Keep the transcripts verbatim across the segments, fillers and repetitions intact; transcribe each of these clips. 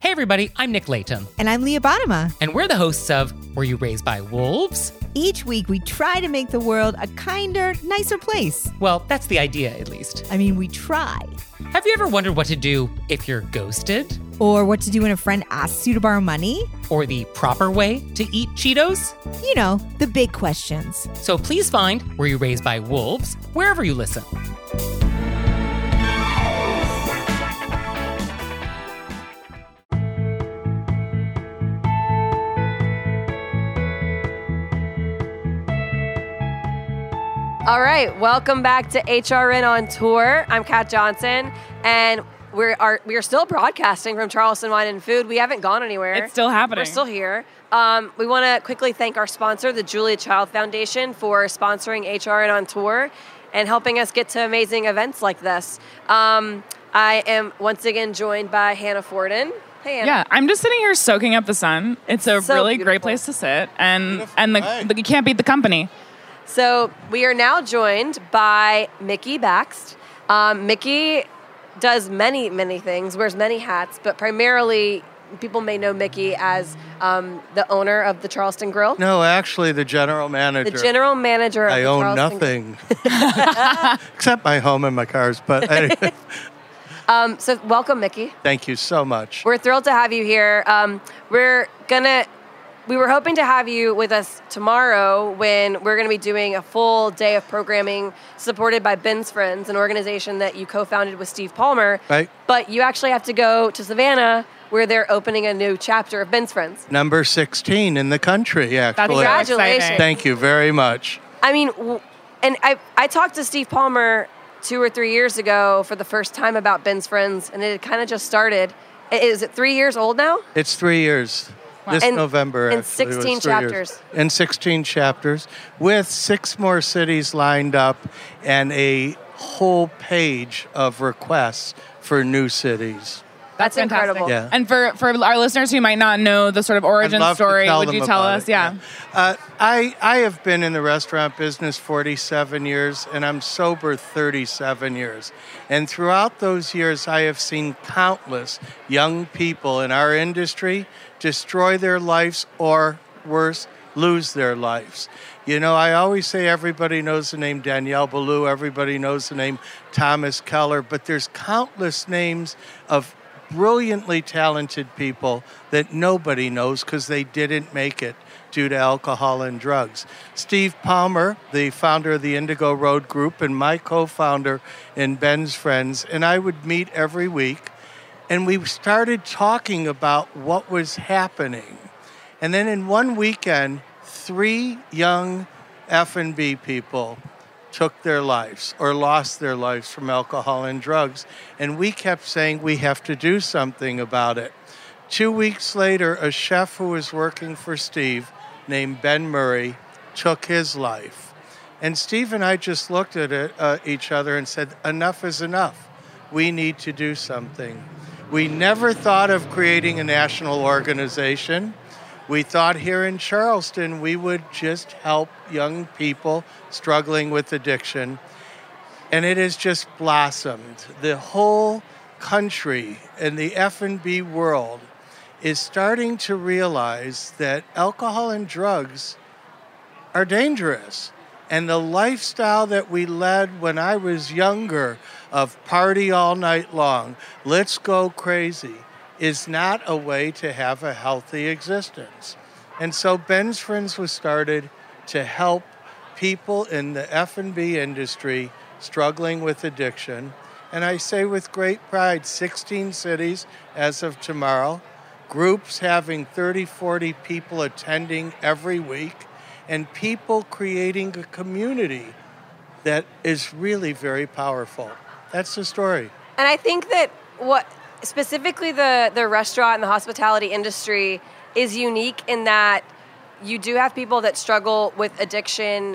Hey everybody, I'm Nick Layton. And I'm Leah Bottima. And we're the hosts of Were You Raised by Wolves? Each week we try to make the world a kinder, nicer place. Well, that's the idea, at least. I mean, we try. Have you ever wondered what to do if you're ghosted? Or what to do when a friend asks you to borrow money? Or the proper way to eat Cheetos? You know, the big questions. So please find Were You Raised by Wolves wherever you listen. All right, welcome back to H R N on Tour. I'm Kat Johnson, and we're are we are still broadcasting from Charleston Wine and Food. We haven't gone anywhere. It's still happening. We're still here. Um, we want to quickly thank our sponsor, the Julia Child Foundation, for sponsoring H R N on Tour and helping us get to amazing events like this. Um, I am once again joined by Hannah Forden. Hey, Hannah. Yeah, I'm just sitting here soaking up the sun. It's a So really beautiful. great place to sit, and Beautiful. and the, Right. the you can't beat the company. So we are now joined by Mickey Baxt. Um, Mickey does many, many things, wears many hats, but primarily people may know Mickey as um, the owner of the Charleston Grill. No, actually, the general manager. The general manager of I the own Charleston nothing except my home and my cars. But anyway, Um, so welcome, Mickey. thank you so much. We're thrilled to have you here. Um, we're gonna. We were hoping to have you with us tomorrow when we're going to be doing a full day of programming supported by Ben's Friends, an organization that you co-founded with Steve Palmer. Right. But you actually have to go to Savannah where they're opening a new chapter of Ben's Friends. Number sixteen in the country, actually. Congratulations. exciting. Thank you very much. I mean, w- and I, I talked to Steve Palmer two or three years ago for the first time about Ben's Friends, and it had kind of just started. I- Is it three years old now? It's three years. This And- November, and actually, was sixteen three years. chapters. And sixteen chapters, with six more cities lined up and a whole page of requests for new cities. That's Fantastic. incredible. Yeah. And for, for our listeners who might not know the sort of origin I'd love to story, tell would them you tell about us? it, Yeah. Uh, I I have been in the restaurant business forty-seven years, and I'm sober thirty-seven years. And throughout those years, I have seen countless young people in our industry destroy their lives, or worse, lose their lives. You know, I always say everybody knows the name Danielle Ballou, everybody knows the name Thomas Keller, but there's countless names of brilliantly talented people that nobody knows because they didn't make it due to alcohol and drugs. Steve Palmer, the founder of the Indigo Road Group and my co-founder in Ben's Friends, and I would meet every week, and we started talking about what was happening. And then in one weekend, three young F and B people took their lives or lost their lives from alcohol and drugs. And we kept saying we have to do something about it. Two weeks later, a chef who was working for Steve named Ben Murray took his life. And Steve and I just looked at it, uh, each other and said, enough is enough. We need to do something. We never thought of creating a national organization. We thought here in Charleston we would just help young people struggling with addiction. And it has just blossomed. The whole country and the F and B world is starting to realize that alcohol and drugs are dangerous. And the lifestyle that we led when I was younger of party all night long, let's go crazy, is not a way to have a healthy existence. And so Ben's Friends was started to help people in the F and B industry struggling with addiction. And I say with great pride, sixteen cities as of tomorrow, groups having thirty, forty people attending every week, and people creating a community that is really very powerful. That's the story. And I think that what specifically the, the restaurant and the hospitality industry is unique in that you do have people that struggle with addiction,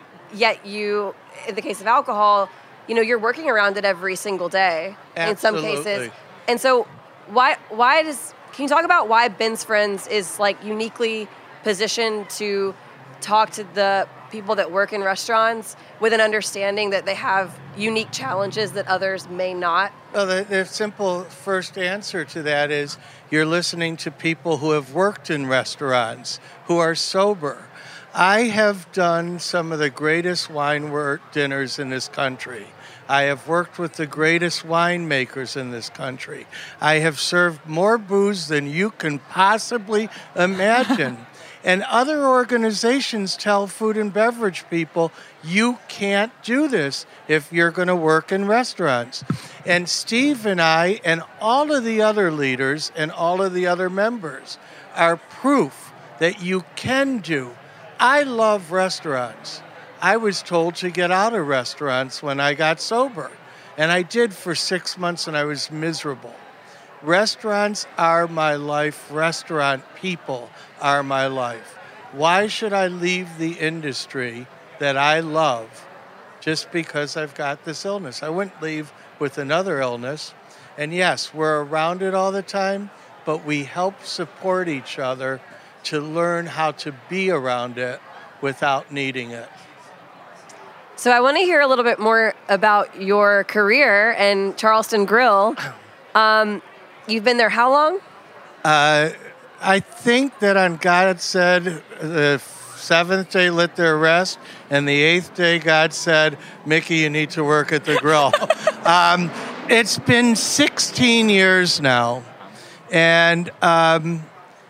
yet you, in the case of alcohol, you know, you're working around it every single day in some cases. Absolutely. And so why why does can you talk about why Ben's Friends is like uniquely positioned to talk to the people that work in restaurants with an understanding that they have unique challenges that others may not? Well, the, the simple first answer to that is you're listening to people who have worked in restaurants, who are sober. I have done some of the greatest wine work dinners in this country. I have worked with the greatest winemakers in this country. I have served more booze than you can possibly imagine. And other organizations tell food and beverage people, you can't do this if you're going to work in restaurants. And Steve and I and all of the other leaders and all of the other members are proof that you can do. I love restaurants. I was told to get out of restaurants when I got sober. And I did for six months and I was miserable. Restaurants are my life. Restaurant people are my life. Why should I leave the industry that I love just because I've got this illness? I wouldn't leave with another illness. And yes, we're around it all the time, but we help support each other to learn how to be around it without needing it. So I want to hear a little bit more about your career and Charleston Grill. Um, You've been there how long? Uh, I think that on God said the seventh day let there rest, and the eighth day God said, Mickey, you need to work at the grill. um, it's been sixteen years now, and um,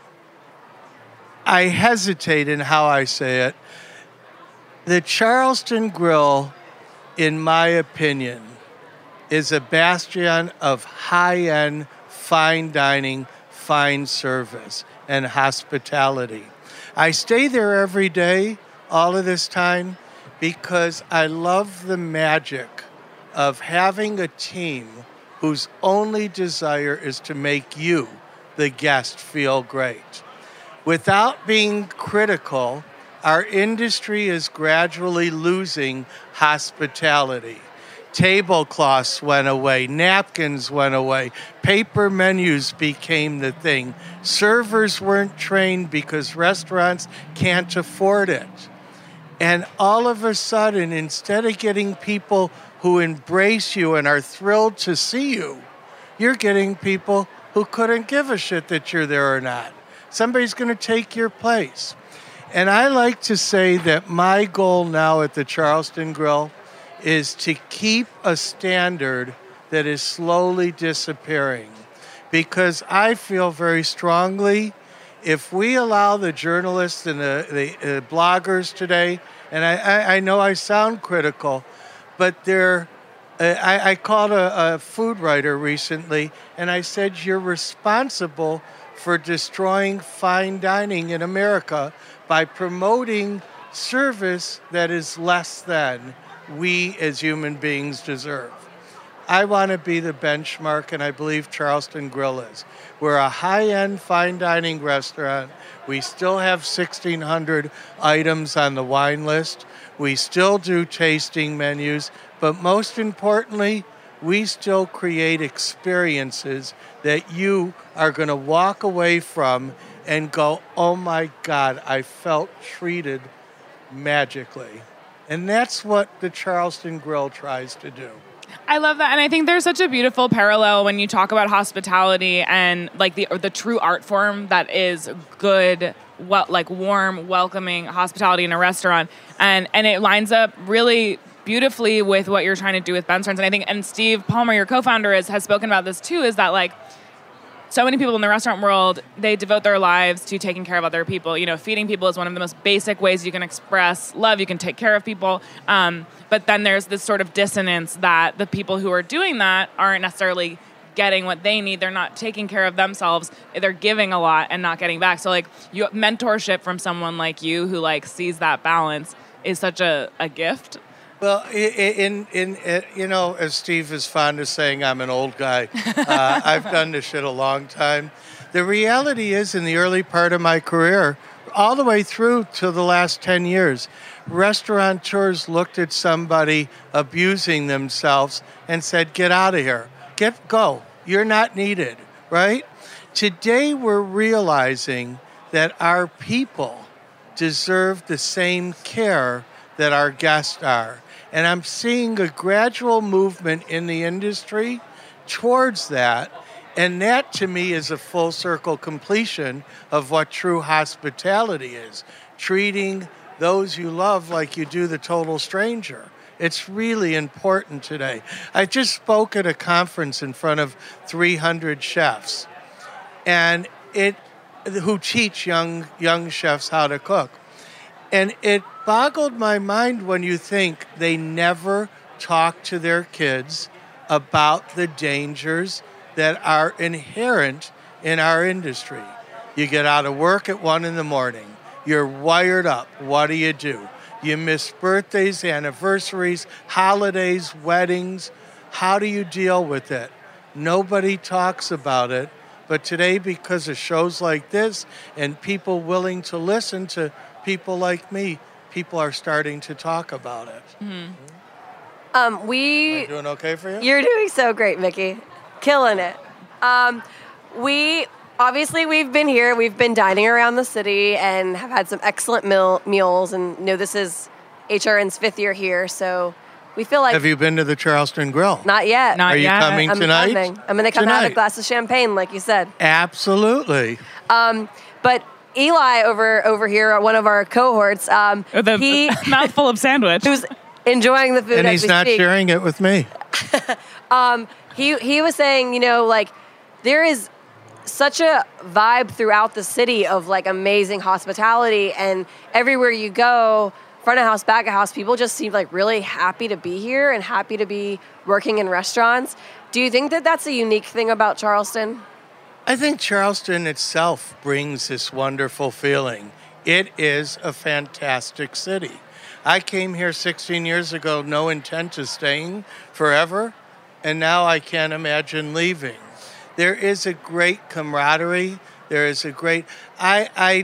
I hesitate in how I say it. The Charleston Grill, in my opinion, is a bastion of high-end fine dining, fine service, and hospitality. I stay there every day, all of this time, because I love the magic of having a team whose only desire is to make you, the guest, feel great. Without being critical, our industry is gradually losing hospitality. Tablecloths went away, napkins went away, paper menus became the thing. Servers weren't trained because restaurants can't afford it. And all of a sudden, instead of getting people who embrace you and are thrilled to see you, you're getting people who couldn't give a shit that you're there or not. Somebody's going to take your place. And I like to say that my goal now at the Charleston Grill is to keep a standard that is slowly disappearing. Because I feel very strongly, if we allow the journalists and the, the uh, bloggers today, and I, I, I know I sound critical, but they're, uh, I, I called a, a food writer recently, and I said, you're responsible for destroying fine dining in America by promoting service that is less than we as human beings deserve. I want to be the benchmark, and I believe Charleston Grill is. We're a high-end fine dining restaurant. We still have sixteen hundred items on the wine list. We still do tasting menus, but most importantly, we still create experiences that you are going to walk away from and go, oh my God, I felt treated magically. And that's what the Charleston Grill tries to do. I love that. And I think there's such a beautiful parallel when you talk about hospitality and like the the true art form that is good, well, like warm, welcoming hospitality in a restaurant. And and it lines up really beautifully with what you're trying to do with Ben's Friends. And I think, and Steve Palmer, your co-founder, is, has spoken about this too, is that like, so many people in the restaurant world, they devote their lives to taking care of other people. You know, feeding people is one of the most basic ways you can express love. You can take care of people. Um, but then there's this sort of dissonance that the people who are doing that aren't necessarily getting what they need. They're not taking care of themselves. They're giving a lot and not getting back. So like you, mentorship from someone like you who like sees that balance is such a, a gift. Well, in, in, in, you know, as Steve is fond of saying, I'm an old guy. Uh, I've done this shit a long time. The reality is, in the early part of my career, all the way through to the last ten years, restaurateurs looked at somebody abusing themselves and said, get out of here. Get, go. You're not needed, right? Today, we're realizing that our people deserve the same care that our guests are. And I'm seeing a gradual movement in the industry towards that. And that, to me, is a full circle completion of what true hospitality is. Treating those you love like you do the total stranger. It's really important today. I just spoke at a conference in front of three hundred chefs, and it who teach young young chefs how to cook. And it boggled my mind when you think they never talk to their kids about the dangers that are inherent in our industry. You get out of work at one in the morning. You're wired up. What do you do? You miss birthdays, anniversaries, holidays, weddings. How do you deal with it? Nobody talks about it. But today, because of shows like this and people willing to listen to people like me, people are starting to talk about it. Mm-hmm. Um, we Am I doing okay for you? You're doing so great, Mickey. Killing it. Um, we obviously we've been here. We've been dining around the city and have had some excellent meal, meals. And you know this is H R N's fifth year here, so we feel like. Have you been to the Charleston Grill? Not yet. Not Are you yet. coming I'm tonight? coming. I'm going to come Tonight. have a glass of champagne, like you said. Absolutely. Um, but Eli over over here, one of our cohorts, um, The he mouthful of sandwich. who's enjoying the food And as he's we not speak. sharing it with me. Um, he he was saying, you know, like there is such a vibe throughout the city of like amazing hospitality, and everywhere you go, front of house, back of house, people just seem like really happy to be here and happy to be working in restaurants. Do you think that that's a unique thing about Charleston? I think Charleston itself brings this wonderful feeling. It is a fantastic city. I came here sixteen years ago, no intent of staying forever, and now I can't imagine leaving. There is a great camaraderie. There is a great, I, I,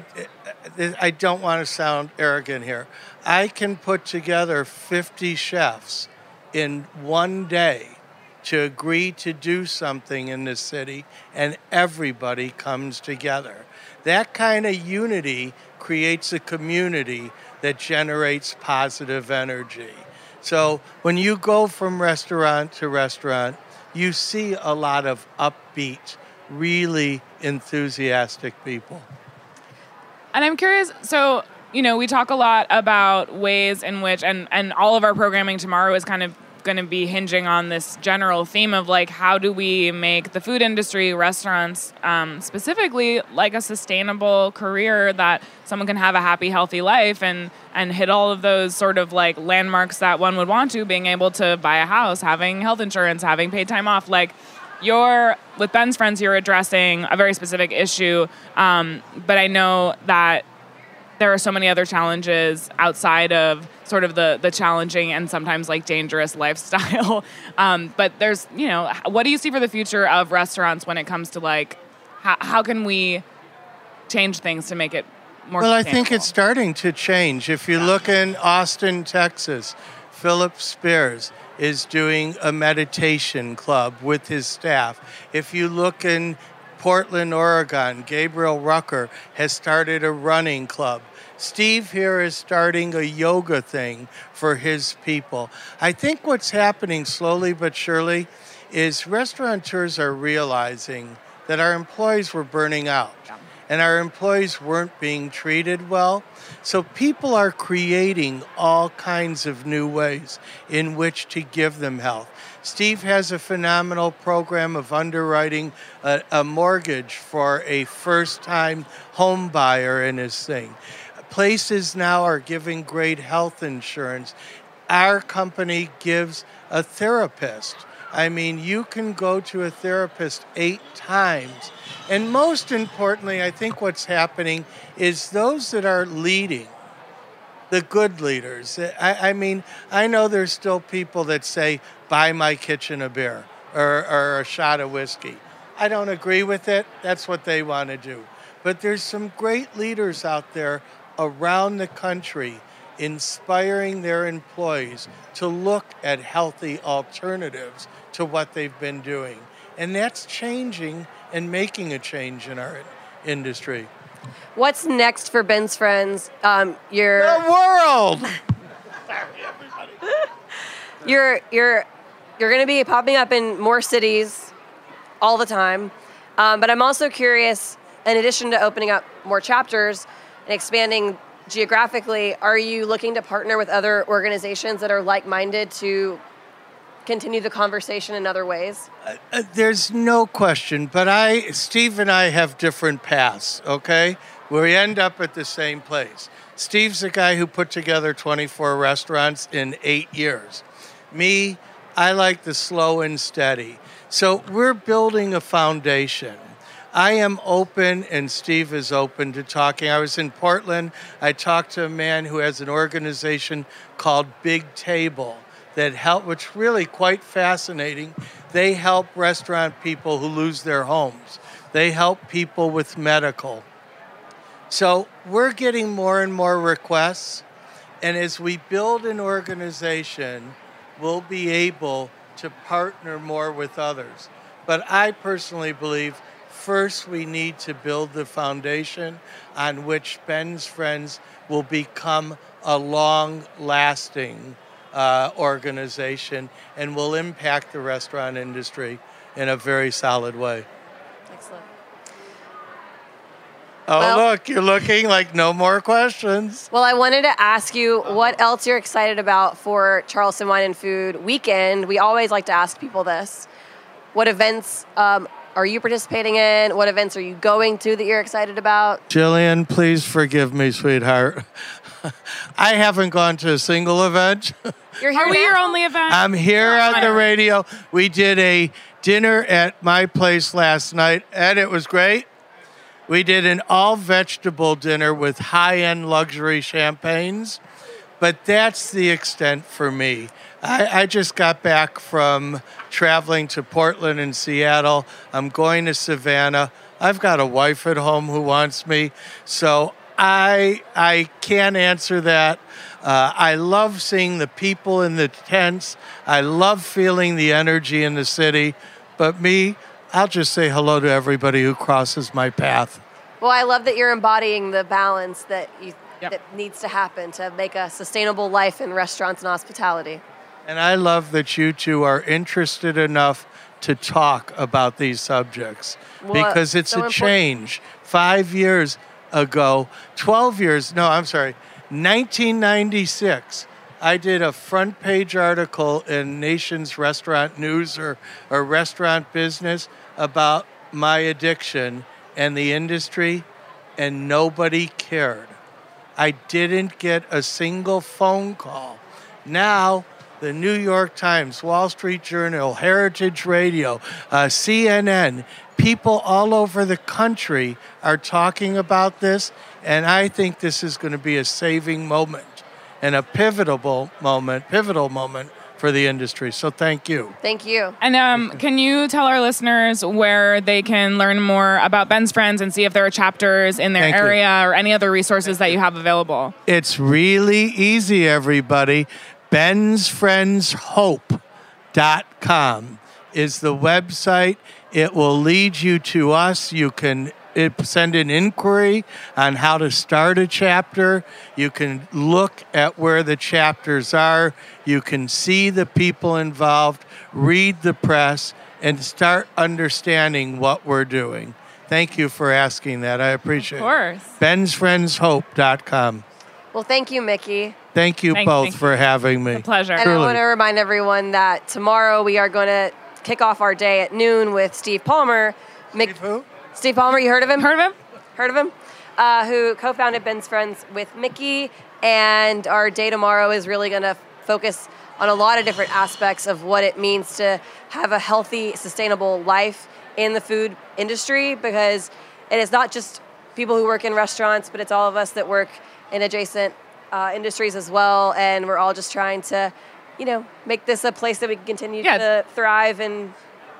I don't want to sound arrogant here. I can put together fifty chefs in one day to agree to do something in this city, and everybody comes together. That kind of unity creates a community that generates positive energy. So when you go from restaurant to restaurant, you see a lot of upbeat, really enthusiastic people. And I'm curious, so, you know, we talk a lot about ways in which, and, and all of our programming tomorrow is kind of going to be hinging on this general theme of like, how do we make the food industry, restaurants, um, specifically like a sustainable career that someone can have a happy, healthy life and, and hit all of those sort of like landmarks that one would want to, being able to buy a house, having health insurance, having paid time off. Like you're, with Ben's Friends, you're addressing a very specific issue. Um, but I know that there are so many other challenges outside of sort of the the challenging and sometimes like dangerous lifestyle. Um, but there's, you know, what do you see for the future of restaurants when it comes to like, how, how can we change things to make it more Well, I sustainable? think it's starting to change. If you look in Austin, Texas, Philip Spears is doing a meditation club with his staff. If you look in Portland, Oregon, Gabriel Rucker has started a running club. Steve here is starting a yoga thing for his people. I think what's happening slowly but surely is restaurateurs are realizing that our employees were burning out and our employees weren't being treated well. So people are creating all kinds of new ways in which to give them health. Steve has a phenomenal program of underwriting a, a mortgage for a first-time home buyer in his thing. Places now are giving great health insurance. Our company gives a therapist. I mean, you can go to a therapist eight times. And most importantly, I think what's happening is those that are leading, the good leaders. I, I mean, I know there's still people that say, buy my kitchen a beer or, or a shot of whiskey. I don't agree with it. That's what they want to do. But there's some great leaders out there around the country inspiring their employees to look at healthy alternatives to what they've been doing. And that's changing and making a change in our industry. What's next for Ben's Friends? Um, you're The world! you're you're you're going to be popping up in more cities all the time. Um, but I'm also curious, in addition to opening up more chapters and expanding geographically, are you looking to partner with other organizations that are like-minded to continue the conversation in other ways? Uh, there's no question, but I, Steve and I have different paths, okay? We end up at the same place. Steve's the guy who put together twenty-four restaurants in eight years. Me, I like the slow and steady. So we're building a foundation. I am open, and Steve is open to talking. I was in Portland. I talked to a man who has an organization called Big Table that help, which really quite fascinating. They help restaurant people who lose their homes. They help people with medical. So we're getting more and more requests, and as we build an organization, we'll be able to partner more with others. But I personally believe first we need to build the foundation on which Ben's Friends will become a long-lasting uh, organization and will impact the restaurant industry in a very solid way. Excellent. Oh, Well- look, you're looking like no more questions. Well, I wanted to ask you what else you're excited about for Charleston Wine and Food Weekend. We always like to ask people this. What events um, are you participating in? What events are you going to that you're excited about? Jillian, please forgive me, sweetheart. I haven't gone to a single event. You're here Are we now? your only event? I'm here on the radio. We did a dinner at my place last night, and it was great. We did an all-vegetable dinner with high-end luxury champagnes, but that's the extent for me. I, I just got back from traveling to Portland and Seattle. I'm going to Savannah. I've got a wife at home who wants me, so I I can't answer that. Uh, I love seeing the people in the tents. I love feeling the energy in the city, but me, I'll just say hello to everybody who crosses my path. Well, I love that you're embodying the balance that you Yep. that needs to happen to make a sustainable life in restaurants and hospitality. And I love that you two are interested enough to talk about these subjects Well, because it's so a important. change. Five years ago, twelve years, no, I'm sorry, nineteen ninety-six, I did a front page article in Nation's Restaurant News or, or Restaurant Business about my addiction and the industry, and nobody cared. I didn't get a single phone call. Now, the New York Times, Wall Street Journal, Heritage Radio, uh, C N N, people all over the country are talking about this, and I think this is going to be a saving moment and a pivotal moment, pivotal moment for the industry. So thank you. Thank you. And um, can you tell our listeners where they can learn more about Ben's Friends and see if there are chapters in their Thank you. area or any other resources that you have available? It's really easy, everybody. Ben's Friends Hope dot com is the website. It will lead you to us. You can it, send an inquiry on how to start a chapter. You can look at where the chapters are. You can see the people involved, read the press, and start understanding what we're doing. Thank you for asking that. I appreciate Of course. it. Ben's Friends Hope dot com. Well, thank you, Mickey. Thank you Thank- both thank for having me. A pleasure. And I Truly. want to remind everyone that tomorrow we are going to kick off our day at noon with Steve Palmer. Mick- Steve who? Steve Palmer, you heard of him? Heard of him? Heard of him? Uh, who co-founded Ben's Friends with Mickey. And our day tomorrow is really going to focus on a lot of different aspects of what it means to have a healthy, sustainable life in the food industry, because it is not just people who work in restaurants, but it's all of us that work in adjacent uh, industries as well. And we're all just trying to, you know, make this a place that we can continue Yeah. to thrive and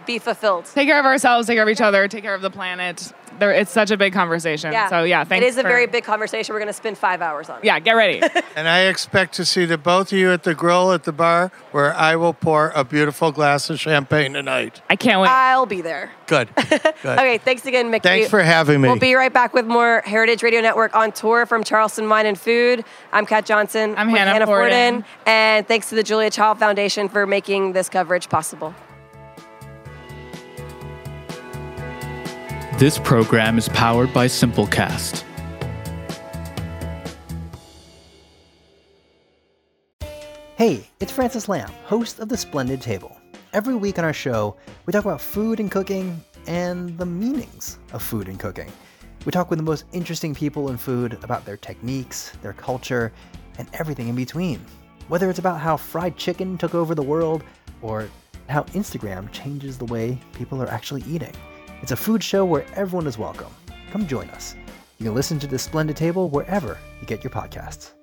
be fulfilled. Take care of ourselves, take care of each other, take care of the planet. There, it's such a big conversation. Yeah. So yeah, thanks. It is a for, very big conversation. We're going to spend five hours on it. Yeah, get ready. And I expect to see the both of you at the grill at the bar, where I will pour a beautiful glass of champagne tonight. I can't wait. I'll be there. Good. Good. Okay, thanks again, Mickey. Thanks for having me. We'll be right back with more Heritage Radio Network on tour from Charleston Wine and Food. I'm Kat Johnson. I'm with Hannah Forden. And thanks to the Julia Child Foundation for making this coverage possible. This program is powered by Simplecast. Hey, it's Francis Lamb, host of The Splendid Table. Every week on our show, we talk about food and cooking and the meanings of food and cooking. We talk with the most interesting people in food about their techniques, their culture, and everything in between. Whether it's about how fried chicken took over the world or how Instagram changes the way people are actually eating. It's a food show where everyone is welcome. Come join us. You can listen to The Splendid Table wherever you get your podcasts.